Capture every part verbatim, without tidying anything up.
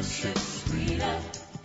fellowship sweeter,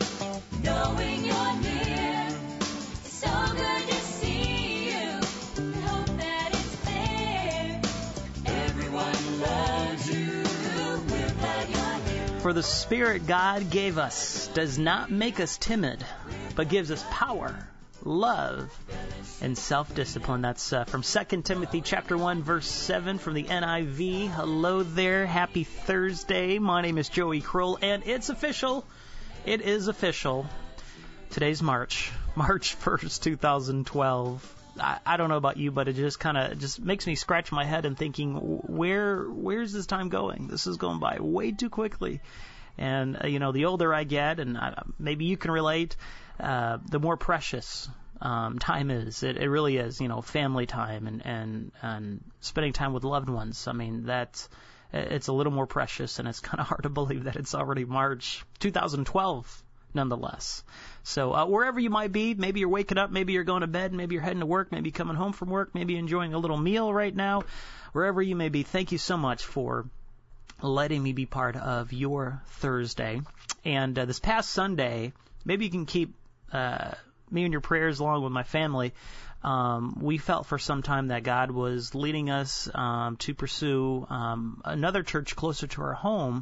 knowing you're near. It's so good to see you, and hope that it's clear. Everyone loves you, we're glad you're here. For the Spirit God gave us does not make us timid, but gives us power, love, and self-discipline. That's uh, from Second Timothy chapter one, verse seven from the N I V. Hello there. Happy Thursday. My name is Joey Kroll, and it's official. It is official. Today's March. March first, twenty twelve. I, I don't know about you, but it just kind of just makes me scratch my head and thinking, where where's this time going? This is going by way too quickly. And, uh, you know, the older I get, and uh, maybe you can relate, uh, the more precious um, time is. It, it really is, you know, family time and, and, and spending time with loved ones. I mean, that's, it's a little more precious, and it's kind of hard to believe that it's already March twenty twelve, nonetheless. So uh, wherever you might be, maybe you're waking up, maybe you're going to bed, maybe you're heading to work, maybe coming home from work, maybe enjoying a little meal right now, wherever you may be, thank you so much for letting me be part of your Thursday. And uh, this past Sunday, maybe you can keep uh, me in your prayers along with my family. Um, we felt for some time that God was leading us um, to pursue um, another church closer to our home.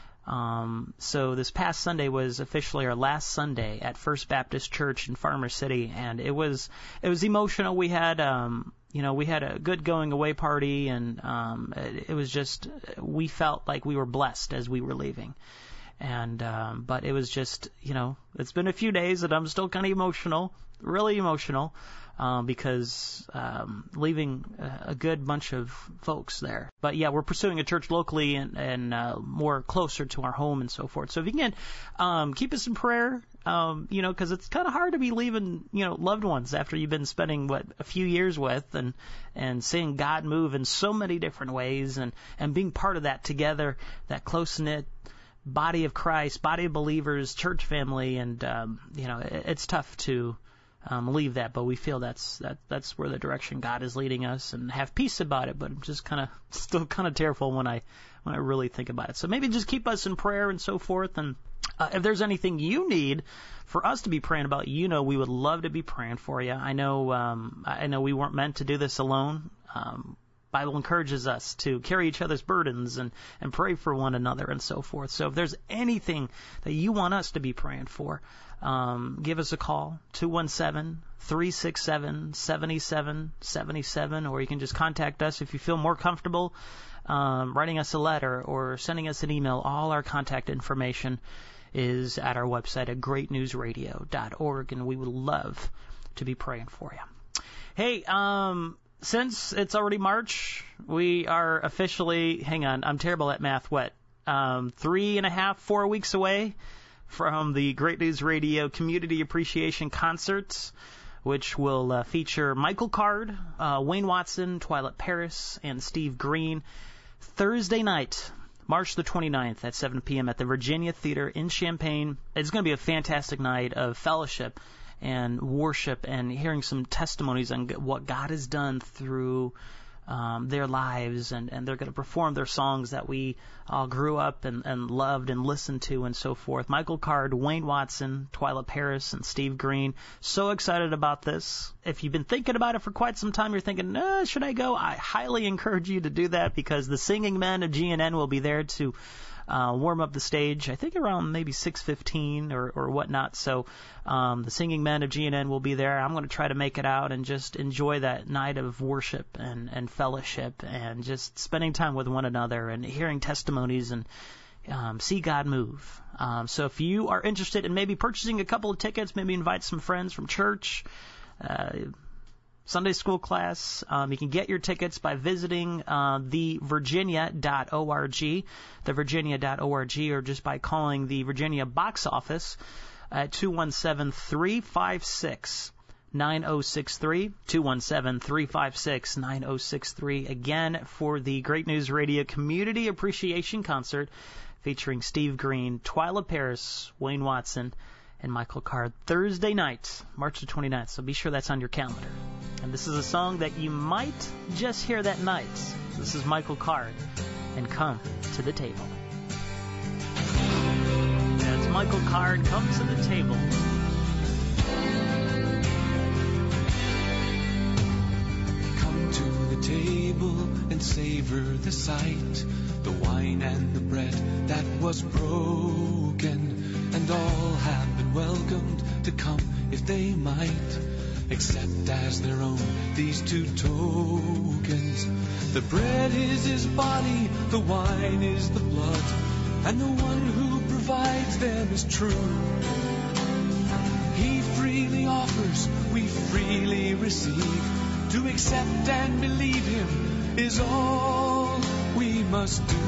Um, so this past Sunday was officially our last Sunday at First Baptist Church in Farmer City, and it was it was emotional. We had um, you know we had a good going away party, and um, it, it was just we felt like we were blessed as we were leaving. And um, but it was just, you know, it's been a few days and I'm still kind of emotional, really emotional, um, because um, leaving a, a good bunch of folks there. But yeah, we're pursuing a church locally and, and uh, more closer to our home and so forth. So if you can, um, keep us in prayer, um, you know, because it's kind of hard to be leaving, you know, loved ones after you've been spending what a few years with, and and seeing God move in so many different ways, and and being part of that together, that close knit body of Christ, body of believers, church family, and um, you know, it, it's tough to um, leave that, but we feel that's that that's where the direction God is leading us, and have peace about it. But I'm just kind of still kind of tearful when I when I really think about it. So maybe just keep us in prayer and so forth. And uh, if there's anything you need for us to be praying about, you know, we would love to be praying for you. I know um, I know we weren't meant to do this alone. Um, Bible encourages us to carry each other's burdens and, and pray for one another and so forth. So if there's anything that you want us to be praying for, um, give us a call, two one seven, three six seven, seven seven seven seven, or you can just contact us if you feel more comfortable um, writing us a letter or sending us an email. All our contact information is at our website at great news radio dot org, and we would love to be praying for you. Hey, um... since it's already March, we are officially, hang on, I'm terrible at math, what, um, three and a half, four weeks away from the Great News Radio Community Appreciation Concerts, which will uh, feature Michael Card, uh, Wayne Watson, Twila Paris, and Steve Green. Thursday night, March the twenty-ninth at seven p.m. at the Virginia Theater in Champaign. It's going to be a fantastic night of fellowship and worship, and hearing some testimonies on what God has done through um, their lives, and, and they're going to perform their songs that we all grew up and, and loved and listened to and so forth. Michael Card, Wayne Watson, Twila Paris, and Steve Green. So excited about this. If you've been thinking about it for quite some time, you're thinking, uh, should I go? I highly encourage you to do that, because the singing men of G N N will be there to Uh, warm up the stage, I think around maybe six fifteen or, or whatnot. So um, the singing men of G N N will be there. I'm going to try to make it out and just enjoy that night of worship and, and fellowship, and just spending time with one another and hearing testimonies and um, see God move. Um, so if you are interested in maybe purchasing a couple of tickets, maybe invite some friends from church, uh, Sunday school class. Um, you can get your tickets by visiting uh, the virginia dot org, the virginia dot org, or just by calling the Virginia box office at two one seven, three five six, nine oh six three, two one seven, three five six, nine oh six three, again for the Great News Radio Community Appreciation Concert featuring Steve Green, Twila Paris, Wayne Watson, and Michael Card, Thursday night, March the twenty-ninth. So be sure that's on your calendar. And this is a song that you might just hear that night. This is Michael Card and Come to the Table. Michael Card, Come to the Table. Come to the table and savor the sight, the wine and the bread that was broken, and all have been welcomed to come if they might, accept as their own these two tokens. The bread is his body, the wine is the blood, and the one who provides them is true. He freely offers, we freely receive. To accept and believe him is all we must do.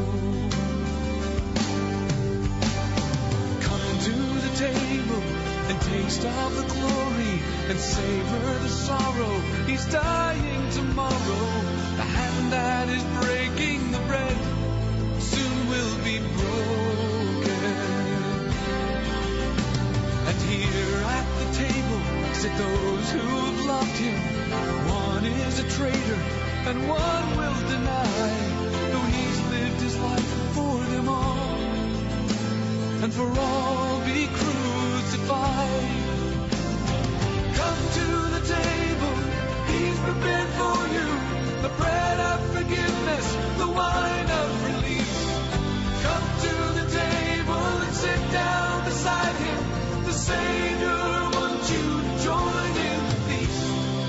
Come to the table and taste of the glory and savor the sorrow. He's dying tomorrow. The hand that is breaking the bread soon will be broken. And here at the table sit those who have loved him. One is a traitor and one will deny, though he's lived his life for them all, and for all be crucified. Come to the table, he's prepared for you, the bread of forgiveness, the wine of release. Come to the table and sit down beside him, the Savior wants you to join in the feast.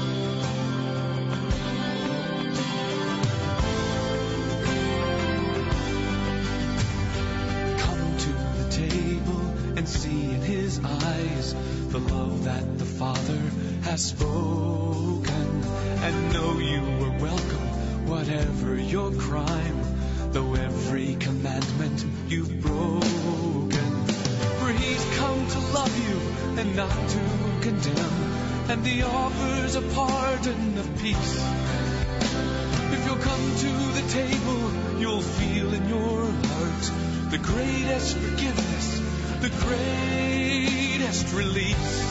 Come to the table and see in his eyes the love that the Father has spoken, and know you are welcome, whatever your crime, though every commandment you've broken. For he's come to love you and not to condemn, and he offers a pardon of peace. If you'll come to the table, you'll feel in your heart the greatest forgiveness, the greatest release.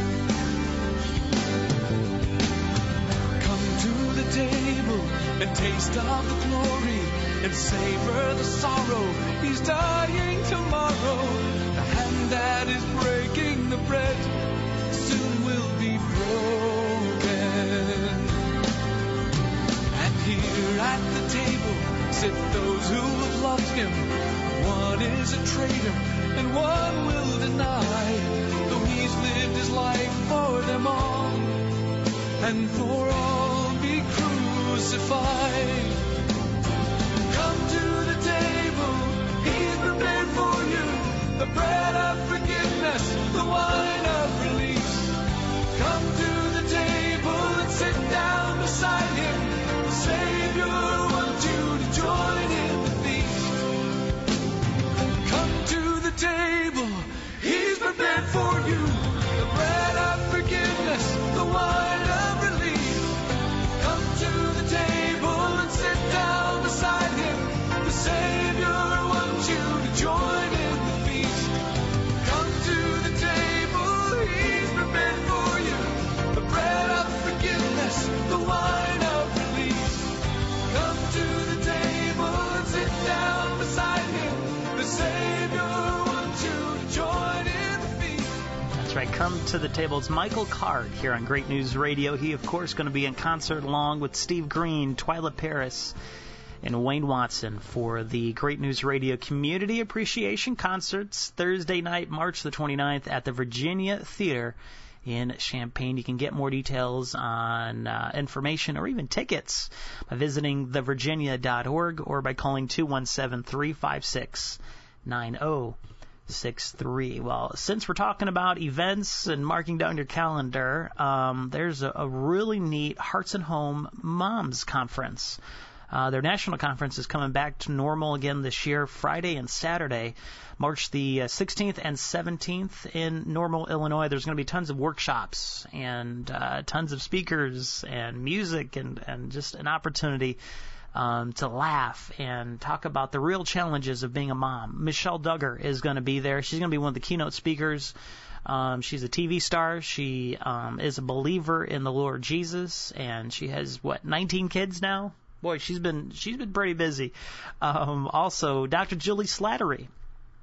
Come to the table and taste of the glory and savor the sorrow. He's dying tomorrow. The hand that is breaking the bread soon will be broken. And here at the table sit those who have loved him. One is a traitor and one will deny, though he's lived his life for them all, and for all be crucified. Come to the table, he's prepared for you, the bread of forgiveness, the wine of release. Come to the table and sit down beside him, the Savior wants you to join in the feast. Come to the table, he's prepared for you, the bread of forgiveness, the wine of release. Come to the table and sit down beside him, the Savior wants you to join in the feast. Come to the table, he's prepared for you, the bread of forgiveness, the wine of release. Come to the table and sit down beside him, the Savior wants you to join in the feast. That's right, Come to the Table. It's Michael Card here on Great News Radio. He, of course, going to be in concert along with Steve Green, Twyla Paris, and Wayne Watson for the Great News Radio Community Appreciation Concerts Thursday night, March the twenty-ninth at the Virginia Theater in Champaign. You can get more details on uh, information or even tickets by visiting the virginia dot org or by calling two one seven, three five six, nine zero six three. Well, since we're talking about events and marking down your calendar, um, there's a, a really neat Hearts and Home Moms Conference. Uh, their national conference is coming back to normal again this year, Friday and Saturday, March the uh, sixteenth and seventeenth in Normal, Illinois. There's going to be tons of workshops and uh, tons of speakers and music and, and just an opportunity um, to laugh and talk about the real challenges of being a mom. Michelle Duggar is going to be there. She's going to be one of the keynote speakers. Um, she's a T V star. She um, is a believer in the Lord Jesus, and she has, what, nineteen kids now? Boy, she's been she's been pretty busy. Um, also, Doctor Julie Slattery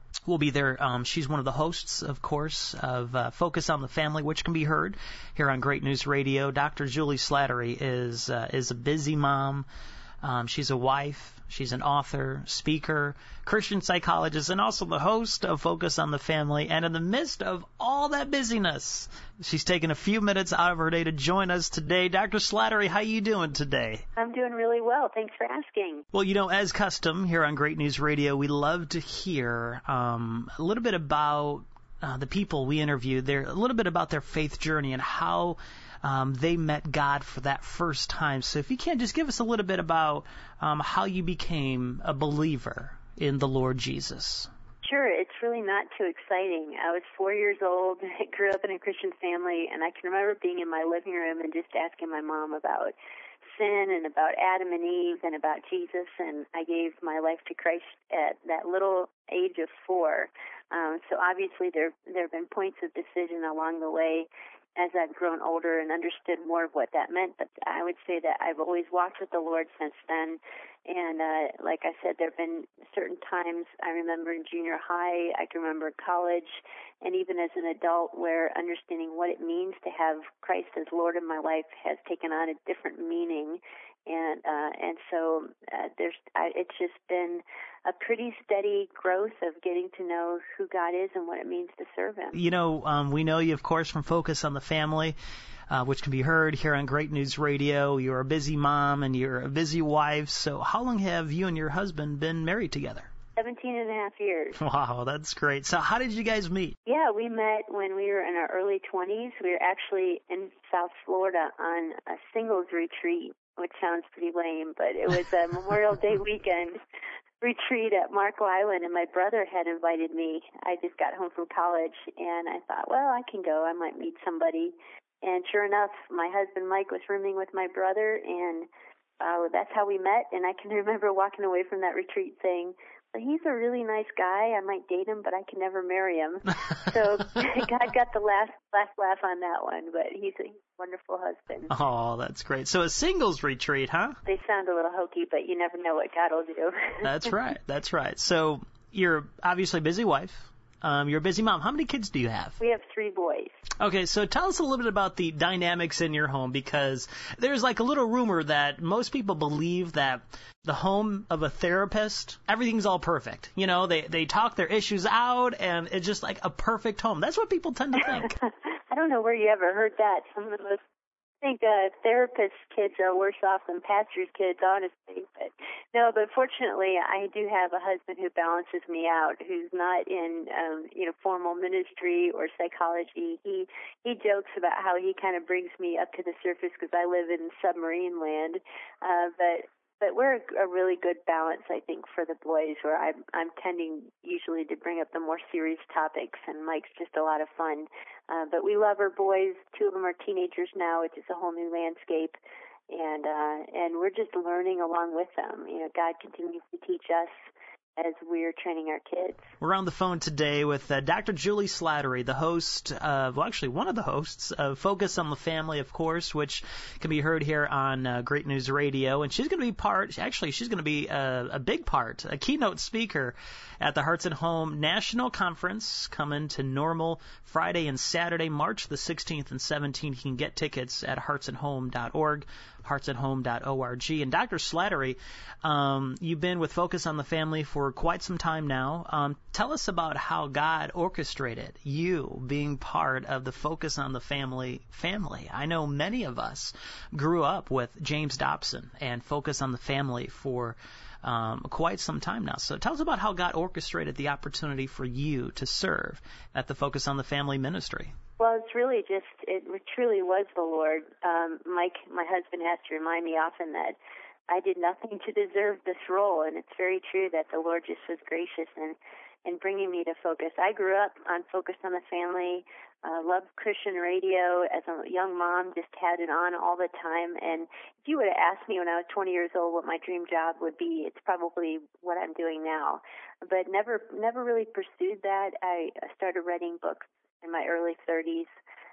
will be there. Um, she's one of the hosts, of course, of uh, Focus on the Family, which can be heard here on Great News Radio. Doctor Julie Slattery is uh, is a busy mom. Um, she's a wife. She's an author, speaker, Christian psychologist, and also the host of Focus on the Family. And in the midst of all that busyness, she's taken a few minutes out of her day to join us today. Doctor Slattery, how you doing today? I'm doing really well. Thanks for asking. Well, you know, as custom here on Great News Radio, we love to hear um, a little bit about uh, the people we interviewed. They're a little bit about their faith journey and how Um, they met God for that first time. So if you can, just give us a little bit about um, how you became a believer in the Lord Jesus. Sure, it's really not too exciting. I was four years old, I grew up in a Christian family, and I can remember being in my living room and just asking my mom about sin and about Adam and Eve and about Jesus, and I gave my life to Christ at that little age of four. Um, so obviously there there have been points of decision along the way as I've grown older and understood more of what that meant. But I would say that I've always walked with the Lord since then. And uh, like I said, there have been certain times, I remember in junior high, I can remember college, and even as an adult, where understanding what it means to have Christ as Lord in my life has taken on a different meaning. And uh, and so uh, there's I, it's just been a pretty steady growth of getting to know who God is and what it means to serve Him. You know, um, we know you, of course, from Focus on the Family, uh, which can be heard here on Great News Radio. You're a busy mom and you're a busy wife. So how long have you and your husband been married together? Seventeen and a half years. Wow, that's great. So how did you guys meet? Yeah, we met when we were in our early twenties. We were actually in South Florida on a singles retreat, which sounds pretty lame, but it was a Memorial Day weekend retreat at Marco Island, and my brother had invited me. I just got home from college, and I thought, well, I can go. I might meet somebody. And sure enough, my husband Mike was rooming with my brother, and uh, that's how we met. And I can remember walking away from that retreat saying, well, he's a really nice guy. I might date him, but I can never marry him. So God got the last last laugh on that one, but he's a wonderful husband. Oh, that's great. So a singles retreat, huh? They sound a little hokey, but you never know what God will do. That's right. That's right. So you're obviously a busy wife. Um, you're a busy mom. How many kids do you have? We have three boys. Okay, so tell us a little bit about the dynamics in your home, because there's like a little rumor that most people believe that the home of a therapist, everything's all perfect. You know, they, they talk their issues out, and it's just like a perfect home. That's what people tend to think. I don't know where you ever heard that. Some of the most I think uh, therapists' kids are worse off than pastors' kids, honestly. But no, but fortunately, I do have a husband who balances me out, who's not in, um, you know, formal ministry or psychology. He he jokes about how he kind of brings me up to the surface because I live in submarine land. Uh, but but we're a, a really good balance, I think, for the boys, where I'm I'm tending usually to bring up the more serious topics, and Mike's just a lot of fun. Uh, but we love our boys. Two of them are teenagers now, which is a whole new landscape, and uh, and we're just learning along with them. You know, God continues to teach us as we're training our kids. We're on the phone today with uh, Doctor Julie Slattery, the host of, well, actually one of the hosts of Focus on the Family, of course, which can be heard here on uh, Great News Radio. And she's going to be part, actually, she's going to be a, a big part, a keynote speaker at the Hearts at Home National Conference coming to Normal Friday and Saturday, March the sixteenth and seventeenth. You can get tickets at hearts at home dot org. hearts at home dot org. And Doctor Slattery, um, you've been with Focus on the Family for quite some time now. Um, tell us about how God orchestrated you being part of the Focus on the Family family. I know many of us grew up with James Dobson and Focus on the Family for um, quite some time now. So tell us about how God orchestrated the opportunity for you to serve at the Focus on the Family ministry. Well, it's really just, it truly was the Lord. Um, Mike, my husband, has to remind me often that I did nothing to deserve this role, and it's very true that the Lord just was gracious in, in bringing me to Focus. I grew up on Focus on the Family, uh, loved Christian radio. As a young mom, just had it on all the time, and if you would have asked me when I was twenty years old what my dream job would be, it's probably what I'm doing now. But never, never really pursued that. I started writing books in my early thirties,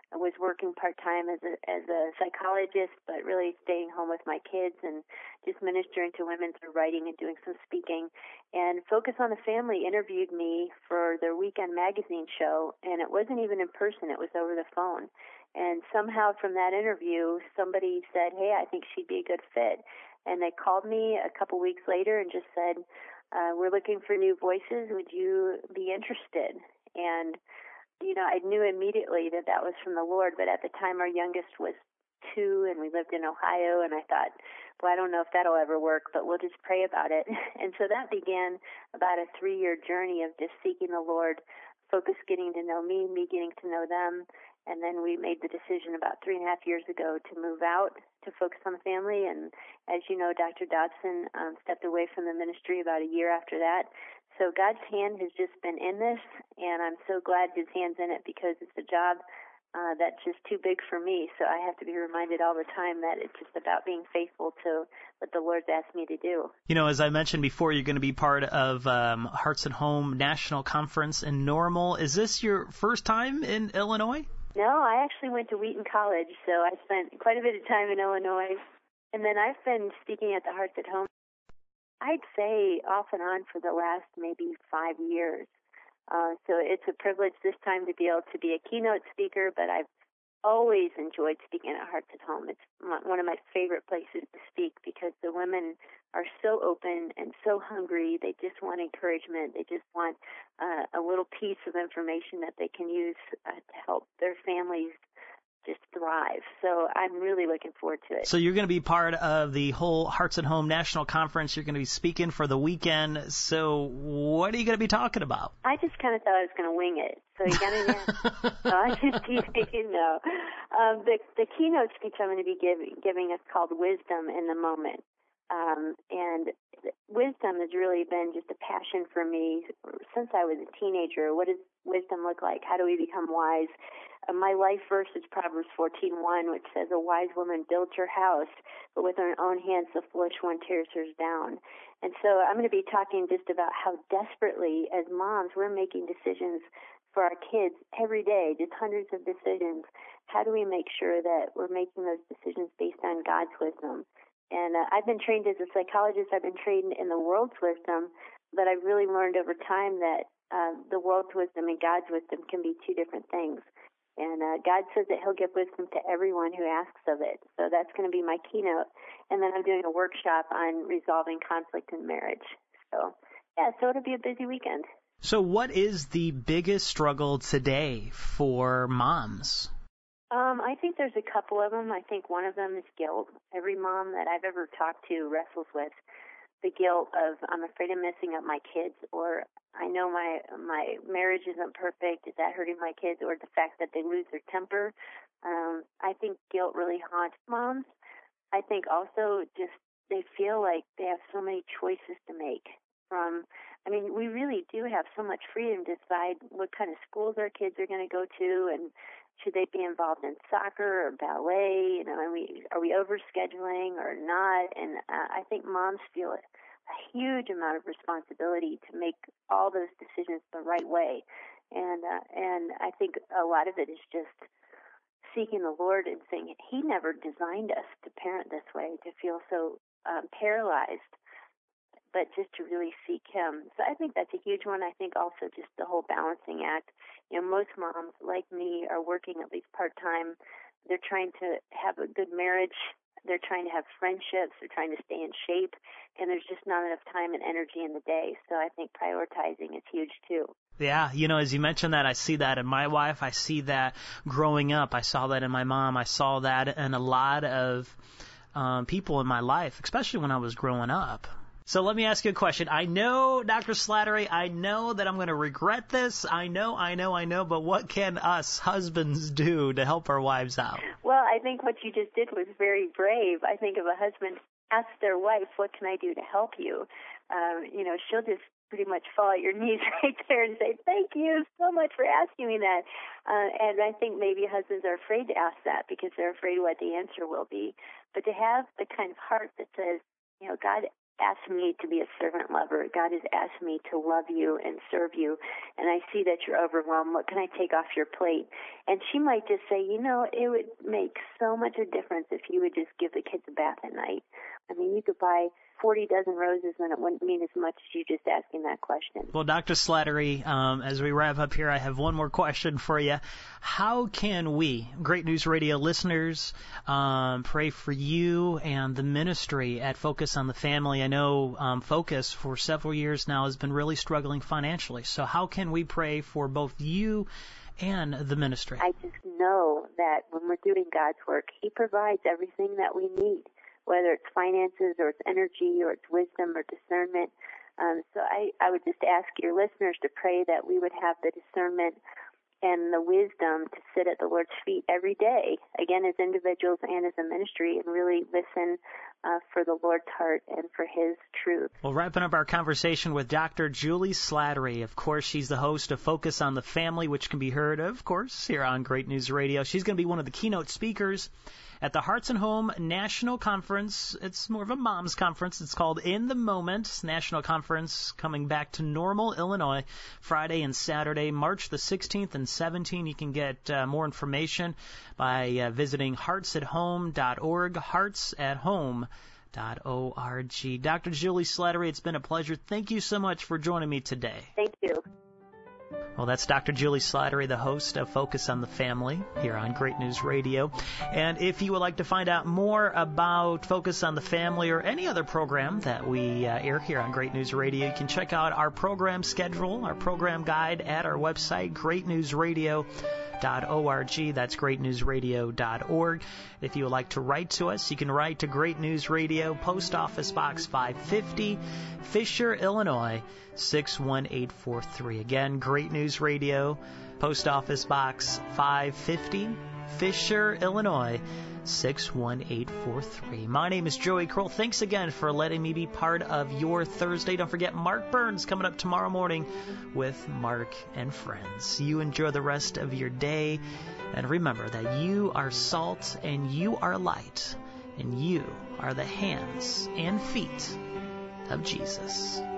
I was working part-time as a, as a psychologist, but really staying home with my kids and just ministering to women through writing and doing some speaking. And Focus on the Family interviewed me for their weekend magazine show, and it wasn't even in person. It was over the phone. And somehow from that interview, somebody said, hey, I think she'd be a good fit. And they called me a couple weeks later and just said, uh, we're looking for new voices. Would you be interested? And, you know, I knew immediately that that was from the Lord. But at the time, our youngest was two, and we lived in Ohio. And I thought, well, I don't know if that'll ever work, but we'll just pray about it. And so that began about a three-year journey of just seeking the Lord, Focus getting to know me, me getting to know them. And then we made the decision about three and a half years ago to move out to Focus on the Family. And as you know, Doctor Dodson um, stepped away from the ministry about a year after that. So God's hand has just been in this, and I'm so glad his hand's in it because it's a job uh, that's just too big for me. So I have to be reminded all the time that it's just about being faithful to what the Lord's asked me to do. You know, as I mentioned before, you're going to be part of um, Hearts at Home National Conference in Normal. Is this your first time in Illinois? No, I actually went to Wheaton College, so I spent quite a bit of time in Illinois. And then I've been speaking at the Hearts at Home, I'd say off and on for the last maybe five years. Uh, so it's a privilege this time to be able to be a keynote speaker, but I've always enjoyed speaking at Hearts at Home. It's one of my favorite places to speak because the women are so open and so hungry. They just want encouragement. They just want uh, a little piece of information that they can use uh, to help their families just thrive. So I'm really looking forward to it. So you're going to be part of the whole Hearts at Home National Conference. You're going to be speaking for the weekend. So what are you going to be talking about? I just kind of thought I was going to wing it. So you got to no, I just you know. Um, the the keynote speech I'm going to be giving giving is called Wisdom in the Moment. Um, and wisdom has really been just a passion for me since I was a teenager. What does wisdom look like? How do we become wise? Uh, my life verse is Proverbs fourteen one, which says, a wise woman builds her house, but with her own hands the foolish one tears hers down. And so I'm going to be talking just about how desperately, as moms, we're making decisions for our kids every day, just hundreds of decisions. How do we make sure that we're making those decisions based on God's wisdom? And uh, I've been trained as a psychologist. I've been trained in the world's wisdom, but I've really learned over time that uh, the world's wisdom and God's wisdom can be two different things. And uh, God says that he'll give wisdom to everyone who asks of it. So that's going to be my keynote. And then I'm doing a workshop on resolving conflict in marriage. So, yeah, so it'll be a busy weekend. So what is the biggest struggle today for moms? Um, I think there's a couple of them. I think one of them is guilt. Every mom that I've ever talked to wrestles with the guilt of, I'm afraid of messing up my kids, or I know my my marriage isn't perfect. Is that hurting my kids? Or the fact that they lose their temper. Um, I think guilt really haunts moms. I think also just they feel like they have so many choices to make. From, I mean, we really do have so much freedom to decide what kind of schools our kids are going to go to, and should they be involved in soccer or ballet? You know, are we are we overscheduling or not? And uh, I think moms feel a, a huge amount of responsibility to make all those decisions the right way. And uh, and I think a lot of it is just seeking the Lord and saying, He never designed us to parent this way, to feel so um, paralyzed, but just to really seek Him. So I think that's a huge one. I think also just the whole balancing act. You know, most moms, like me, are working at least part-time. They're trying to have a good marriage. They're trying to have friendships. They're trying to stay in shape. And there's just not enough time and energy in the day. So I think prioritizing is huge, too. Yeah, you know, as you mentioned that, I see that in my wife. I see that growing up. I saw that in my mom. I saw that in a lot of um, people in my life, especially when I was growing up. So let me ask you a question. I know, Doctor Slattery, I know that I'm going to regret this. I know, I know, I know, but what can us husbands do to help our wives out? Well, I think what you just did was very brave. I think if a husband asks their wife, what can I do to help you? Um, you know, she'll just pretty much fall at your knees right there and say, thank you so much for asking me that. Uh, and I think maybe husbands are afraid to ask that because they're afraid what the answer will be. But to have the kind of heart that says, you know, God asked me to be a servant lover. God has asked me to love you and serve you, and I see that you're overwhelmed. What can I take off your plate? And she might just say, you know, it would make so much a difference if you would just give the kids a bath at night. I mean, you could buy forty dozen roses and it wouldn't mean as much as you just asking that question. Well, Doctor Slattery, um, as we wrap up here, I have one more question for you. How can we, Great News Radio listeners, um, pray for you and the ministry at Focus on the Family? I know um, Focus for several years now has been really struggling financially. So how can we pray for both you and the ministry? I just know that when we're doing God's work, He provides everything that we need, whether it's finances or it's energy or it's wisdom or discernment. Um, so I, I would just ask your listeners to pray that we would have the discernment and the wisdom to sit at the Lord's feet every day, again, as individuals and as a ministry, and really listen uh, for the Lord's heart and for His truth. Well, wrapping up our conversation with Doctor Julie Slattery. Of course, she's the host of Focus on the Family, which can be heard, of course, here on Great News Radio. She's going to be one of the keynote speakers at the Hearts and Home National Conference. It's more of a mom's conference. It's called In the Moment National Conference, coming back to Normal, Illinois, Friday and Saturday, March the sixteenth and seventeenth. You can get uh, more information by uh, visiting hearts at home dot org, hearts at home dot org. Doctor Julie Slattery, it's been a pleasure. Thank you so much for joining me today. Thank you. Well, that's Doctor Julie Slattery, the host of Focus on the Family here on Great News Radio. And if you would like to find out more about Focus on the Family or any other program that we uh, air here on Great News Radio, you can check out our program schedule, our program guide at our website, great news radio dot org. That's great news radio dot org. If you would like to write to us, you can write to Great News Radio, Post Office Box five fifty, Fisher, Illinois, six one eight four three. Again, Great News Radio, Post Office Box five fifty, Fisher, Illinois, six one eight four three. My name is Joey Kroll. Thanks again for letting me be part of your Thursday. Don't forget Mark Burns coming up tomorrow morning with Mark and Friends. You enjoy the rest of your day, and remember that you are salt and you are light, and you are the hands and feet of Jesus.